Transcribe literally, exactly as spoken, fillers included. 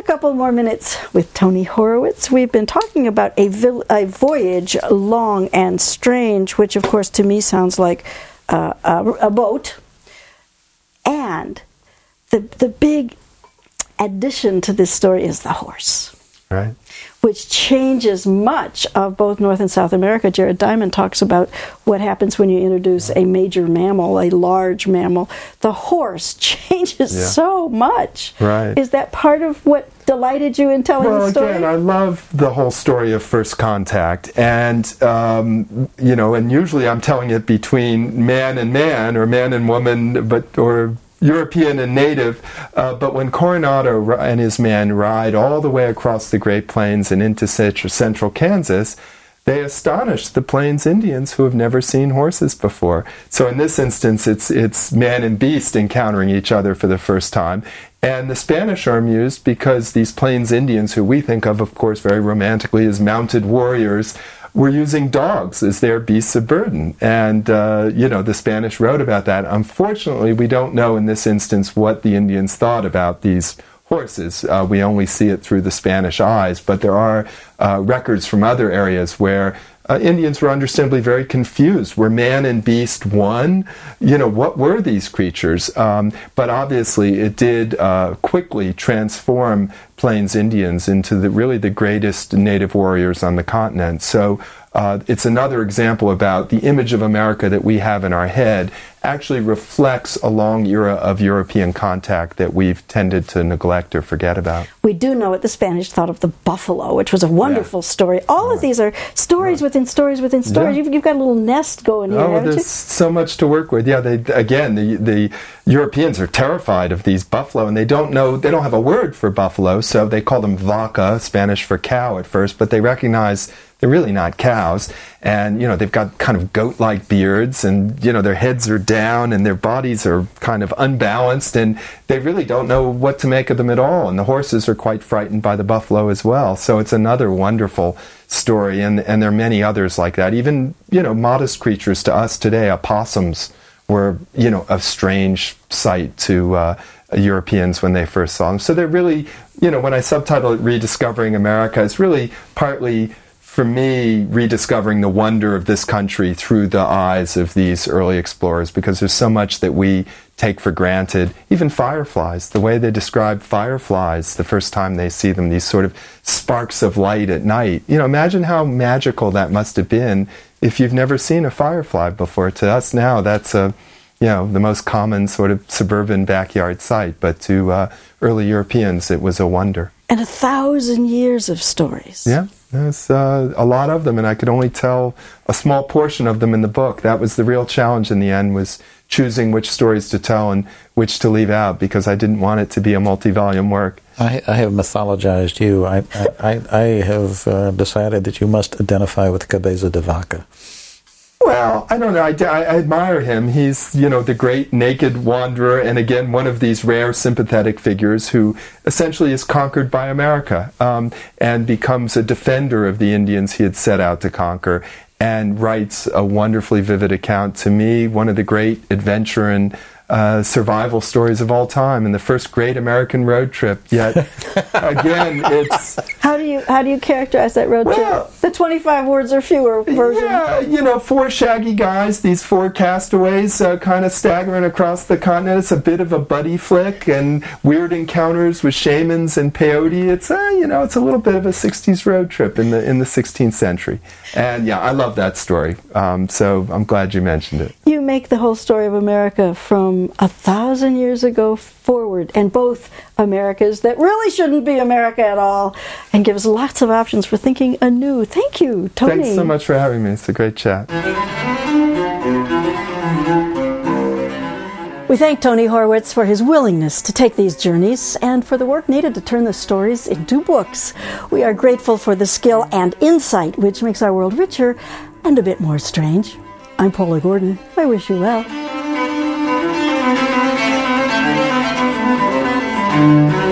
a couple more minutes with Tony Horowitz. We've been talking about a, vil- a voyage long and strange, which of course to me sounds like uh, a, a boat. And the the big addition to this story is the horse. Right. Which changes much of both North and South America. Jared Diamond talks about what happens when you introduce a major mammal, a large mammal. The horse changes yeah. so much. Right. Is that part of what delighted you in telling well, the story? Well, again, I love the whole story of first contact. And, um, you know, and usually I'm telling it between man and man, or man and woman, but or European and native, uh, but when Coronado and his men ride all the way across the Great Plains and into central Kansas, they astonish the Plains Indians who have never seen horses before. So in this instance, it's it's man and beast encountering each other for the first time. And the Spanish are amused because these Plains Indians, who we think of, of course, very romantically as mounted warriors, were using dogs as their beasts of burden. And, uh, you know, the Spanish wrote about that. Unfortunately, we don't know in this instance what the Indians thought about these horses. Uh, we only see it through the Spanish eyes, but there are uh, records from other areas where uh, Indians were understandably very confused. Were man and beast one? You know, what were these creatures? Um, but obviously it did uh, quickly transform Plains Indians into the really the greatest native warriors on the continent. So uh, it's another example about the image of America that we have in our head actually reflects a long era of European contact that we've tended to neglect or forget about. We do know what the Spanish thought of the buffalo, which was a wonderful yeah. story. All right. of these are stories right. within stories within stories. Yeah. You've, you've got a little nest going here, oh, haven't there's you? so much to work with. Yeah, they again, the the Europeans are terrified of these buffalo, and they don't know, they don't have a word for buffalo, so they call them vaca, Spanish for cow at first, but they recognize they're really not cows. And, you know, they've got kind of goat-like beards, and, you know, their heads are down and their bodies are kind of unbalanced, and they really don't know what to make of them at all. And the horses are quite frightened by the buffalo as well. So it's another wonderful story, and, and there are many others like that. Even, you know, modest creatures to us today, opossums were, you know, a strange sight to uh, Europeans when they first saw them. So they're really, you know, when I subtitle it Rediscovering America, it's really partly, for me, rediscovering the wonder of this country through the eyes of these early explorers, because there's so much that we take for granted. Even fireflies, the way they describe fireflies the first time they see them, these sort of sparks of light at night. You know, imagine how magical that must have been if you've never seen a firefly before. To us now, that's a, you know, the most common sort of suburban backyard sight, but to uh, early Europeans, it was a wonder. And a thousand years of stories. Yeah, there's uh, a lot of them, and I could only tell a small portion of them in the book. That was the real challenge in the end, was choosing which stories to tell and which to leave out, because I didn't want it to be a multi-volume work. I, I have mythologized you. I, I, I have uh, decided that you must identify with Cabeza de Vaca. Well, I don't know. I, I admire him. He's, you know, the great naked wanderer, and again, one of these rare sympathetic figures who essentially is conquered by America um, and becomes a defender of the Indians he had set out to conquer, and writes a wonderfully vivid account, to me, one of the great adventure and uh, survival stories of all time, and the first great American road trip. Yet, again, it's... How do you how do you characterize that road well, trip? The twenty-five words or fewer version. Yeah, you know, four shaggy guys, these four castaways, uh, kind of staggering across the continent. It's a bit of a buddy flick, and weird encounters with shamans and peyote. It's uh, you know, it's a little bit of a sixties road trip in the in the sixteenth century. And yeah, I love that story. Um, so I'm glad you mentioned it. You make the whole story of America from a thousand years ago forward, and both Americas that really shouldn't be America at all, and give us lots of options for thinking anew. Thank you, Tony. Thanks so much for having me. It's a great chat. We thank Tony Horowitz for his willingness to take these journeys and for the work needed to turn the stories into books. We are grateful for the skill and insight which makes our world richer and a bit more strange. I'm Paula Gordon. I wish you well.